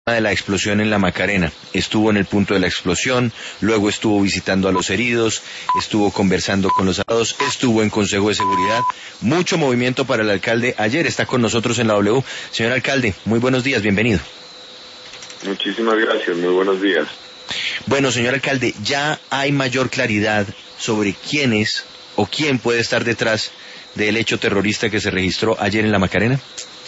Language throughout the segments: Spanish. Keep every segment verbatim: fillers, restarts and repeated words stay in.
de la explosión en la Macarena. Estuvo en el punto de la explosión, luego estuvo visitando a los heridos, estuvo conversando con los abogados, estuvo en Consejo de Seguridad. Mucho movimiento para el alcalde. Ayer está con nosotros en la W. Señor alcalde, muy buenos días, bienvenido. Muchísimas gracias, muy buenos días. Bueno, señor alcalde, ¿ya hay mayor claridad sobre quién es o quién puede estar detrás del hecho terrorista que se registró ayer en la Macarena?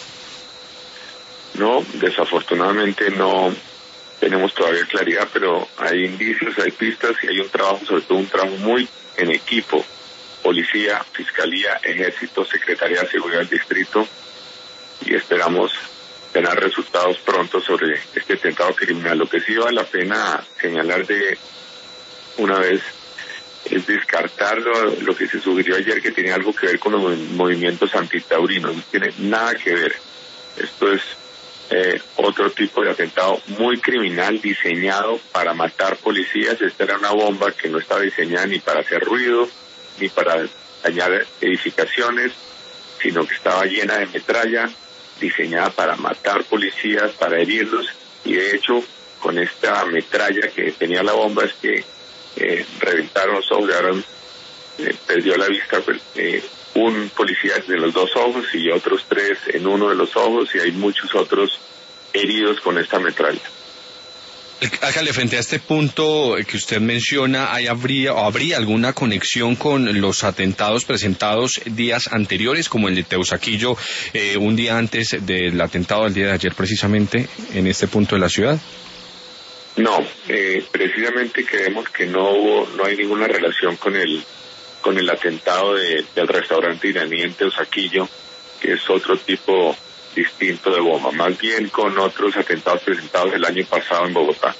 No, desafortunadamente no tenemos todavía claridad, pero hay indicios, hay pistas y hay un trabajo, sobre todo un trabajo muy en equipo. Policía, Fiscalía, Ejército, Secretaría de Seguridad del Distrito, y esperamos tener resultados pronto sobre este atentado criminal. Lo que sí vale la pena señalar de una vez es descartar lo, lo que se sugirió ayer, que tenía algo que ver con los movimientos antitaurinos. No tiene nada que ver. Esto es eh, otro tipo de atentado muy criminal, diseñado para matar policías. Esta era una bomba que no estaba diseñada ni para hacer ruido, ni para dañar edificaciones, sino que estaba llena de metralla, diseñada para matar policías, para herirlos, y de hecho, con esta metralla que tenía la bomba es que eh, reventaron los ojos, Aaron, eh, perdió la vista, pues, eh, un policía de los dos ojos y otros tres en uno de los ojos, y hay muchos otros heridos con esta metralla. Alcalde, frente a este punto que usted menciona, ¿hay, habría, o ¿habría alguna conexión con los atentados presentados días anteriores, como el de Teusaquillo, eh, un día antes del atentado del día de ayer, precisamente, en este punto de la ciudad? No, eh, precisamente creemos que no hubo, no hay ninguna relación con el con el atentado de, del restaurante iraní en Teusaquillo, que es otro tipo distinto de bomba, más bien con otros atentados presentados el año pasado en Bogotá.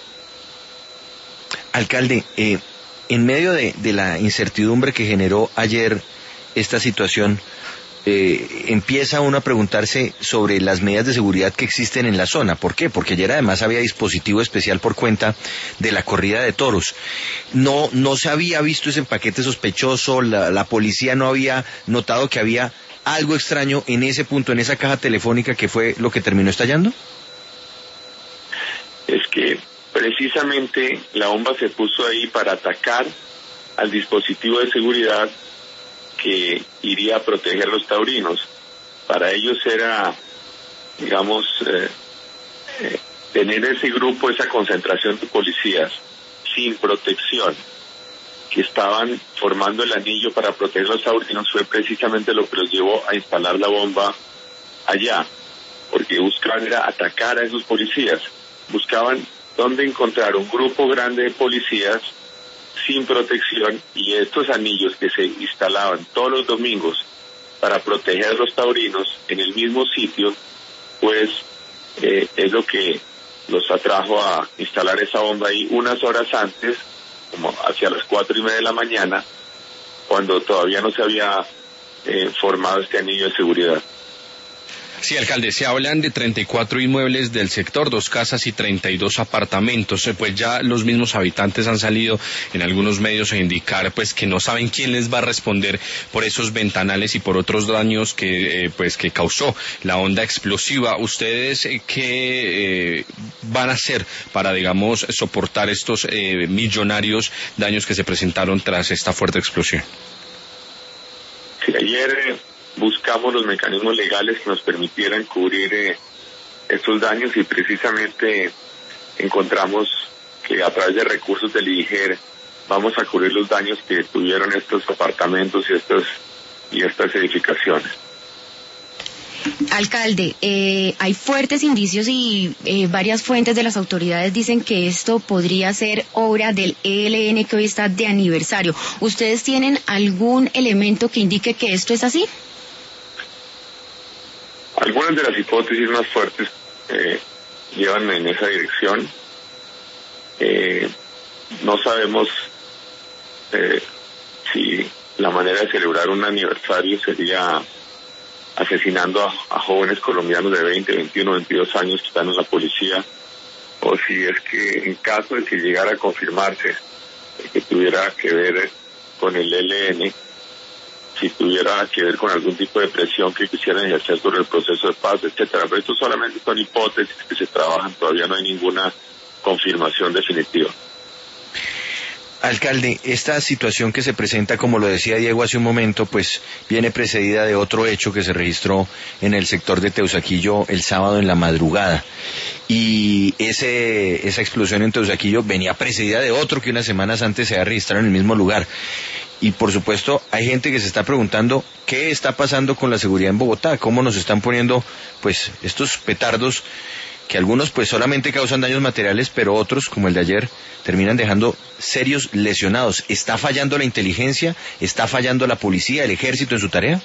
Alcalde, eh, en medio de, de la incertidumbre que generó ayer esta situación, eh, empieza uno a preguntarse sobre las medidas de seguridad que existen en la zona. ¿Por qué? Porque ayer además había dispositivo especial por cuenta de la corrida de toros. No, no se había visto ese paquete sospechoso, la, la policía no había notado que había algo extraño en ese punto, en esa caja telefónica, que fue lo que terminó estallando. Es que precisamente la bomba se puso ahí para atacar al dispositivo de seguridad que iría a proteger a los taurinos. Para ellos era, digamos, eh, eh, tener ese grupo, esa concentración de policías sin protección, que estaban formando el anillo para proteger a los taurinos, fue precisamente lo que los llevó a instalar la bomba allá, porque buscaban era atacar a esos policías, buscaban dónde encontrar un grupo grande de policías sin protección, y estos anillos que se instalaban todos los domingos para proteger a los taurinos en el mismo sitio, pues eh, es lo que los atrajo a instalar esa bomba ahí unas horas antes, como hacia las cuatro y media de la mañana, cuando todavía no se había eh, formado este anillo de seguridad. Sí, alcalde, se hablan de treinta y cuatro inmuebles del sector, dos casas y treinta y dos apartamentos. Pues ya los mismos habitantes han salido en algunos medios a indicar pues que no saben quién les va a responder por esos ventanales y por otros daños que eh, pues que causó la onda explosiva. ¿Ustedes eh, qué eh, van a hacer para, digamos, soportar estos eh, millonarios daños que se presentaron tras esta fuerte explosión? Sí, ayer Eh... buscamos los mecanismos legales que nos permitieran cubrir eh, estos daños, y precisamente encontramos que a través de recursos del I D I G E R vamos a cubrir los daños que tuvieron estos apartamentos y estos y estas edificaciones. Alcalde, eh, hay fuertes indicios y eh, varias fuentes de las autoridades dicen que esto podría ser obra del E L N, que hoy está de aniversario. ¿Ustedes tienen algún elemento que indique que esto es así? Algunas de las hipótesis más fuertes eh, llevan en esa dirección. Eh, no sabemos eh, si la manera de celebrar un aniversario sería asesinando a, a jóvenes colombianos de veinte, veintiuno, veintidós años que están en la policía, o si es que en caso de que llegara a confirmarse que tuviera que ver con el E L N, si tuviera que ver con algún tipo de presión que quisieran ejercer sobre el proceso de paz, etcétera. Pero esto solamente son hipótesis que se trabajan, todavía no hay ninguna confirmación definitiva. Alcalde, esta situación que se presenta, como lo decía Diego hace un momento, pues viene precedida de otro hecho que se registró en el sector de Teusaquillo el sábado en la madrugada. Y ese, esa explosión en Teusaquillo venía precedida de otro que unas semanas antes se había registrado en el mismo lugar. Y por supuesto hay gente que se está preguntando qué está pasando con la seguridad en Bogotá, cómo nos están poniendo pues estos petardos que algunos pues solamente causan daños materiales, pero otros, como el de ayer, terminan dejando serios lesionados. ¿Está fallando la inteligencia? ¿Está fallando la policía, el ejército en su tarea?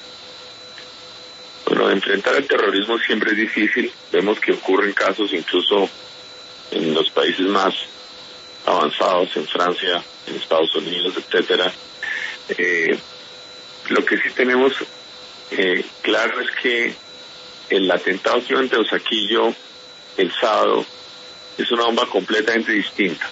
Bueno, enfrentar el terrorismo siempre es difícil. Vemos que ocurren casos incluso en los países más avanzados, en Francia, en Estados Unidos, etcétera. Eh, lo que sí tenemos eh, claro es que el atentado que hubo en Teusaquillo el sábado es una bomba completamente distinta.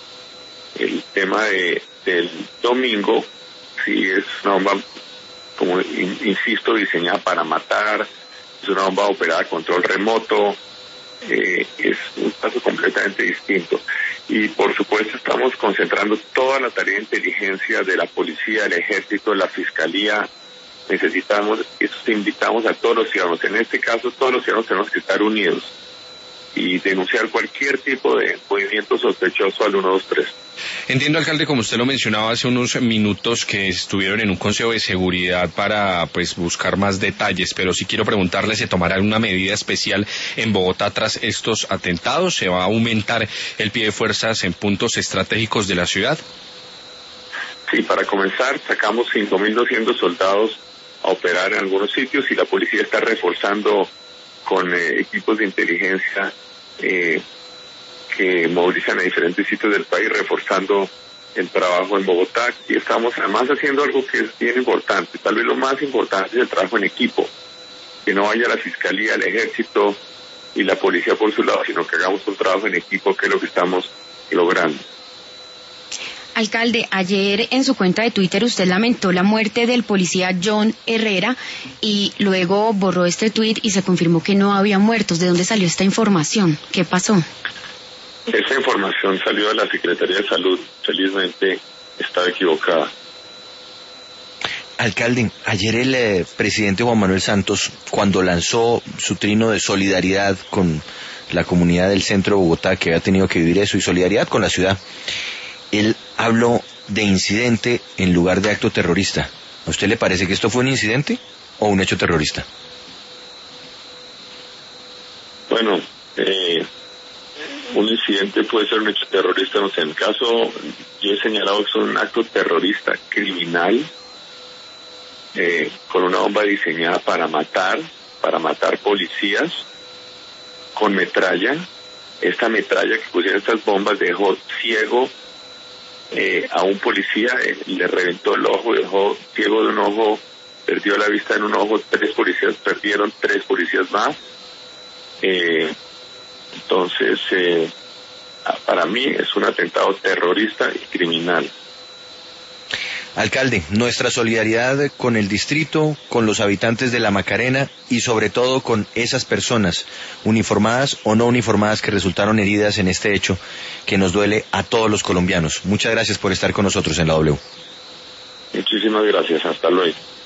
El tema de, del domingo sí es una bomba, como in, insisto, diseñada para matar, es una bomba operada a control remoto, eh, es un caso completamente distinto. Y por supuesto estamos concentrando toda la tarea de inteligencia de la policía, del ejército, de la fiscalía. Necesitamos, eso invitamos a todos los ciudadanos, en este caso todos los ciudadanos tenemos que estar unidos y denunciar cualquier tipo de movimiento sospechoso al uno dos tres. Entiendo, alcalde, como usted lo mencionaba hace unos minutos, que estuvieron en un consejo de seguridad para pues buscar más detalles, pero sí quiero preguntarle, ¿se tomará alguna medida especial en Bogotá tras estos atentados? ¿Se va a aumentar el pie de fuerzas en puntos estratégicos de la ciudad? Sí, para comenzar sacamos cinco mil doscientos soldados a operar en algunos sitios y la policía está reforzando con eh, equipos de inteligencia eh, que movilizan a diferentes sitios del país, reforzando el trabajo en Bogotá. Y estamos además haciendo algo que es bien importante, tal vez lo más importante es el trabajo en equipo, que no vaya la fiscalía, el ejército y la policía por su lado, sino que hagamos un trabajo en equipo, que es lo que estamos logrando. Alcalde, ayer en su cuenta de Twitter usted lamentó la muerte del policía John Herrera y luego borró este tuit y se confirmó que no había muertos. ¿De dónde salió esta información? ¿Qué pasó? Esa información salió de la Secretaría de Salud. Felizmente estaba equivocada. Alcalde, ayer el eh, presidente Juan Manuel Santos, cuando lanzó su trino de solidaridad con la comunidad del centro de Bogotá que había tenido que vivir eso y solidaridad con la ciudad, él habló de incidente en lugar de acto terrorista. ¿A usted le parece que esto fue un incidente o un hecho terrorista? Bueno, eh, un incidente puede ser un hecho terrorista, no sé, en el caso yo he señalado que es un acto terrorista criminal, eh, con una bomba diseñada para matar, para matar policías, con metralla. Esta metralla que pusieron estas bombas dejó ciego eh, a un policía, eh, le reventó el ojo, dejó ciego de un ojo, perdió la vista en un ojo, tres policías perdieron, tres policías más. Eh, entonces, eh, para mí es un atentado terrorista y criminal. Alcalde, nuestra solidaridad con el distrito, con los habitantes de La Macarena y sobre todo con esas personas, uniformadas o no uniformadas, que resultaron heridas en este hecho que nos duele a todos los colombianos. Muchas gracias por estar con nosotros en la W. Muchísimas gracias, hasta luego.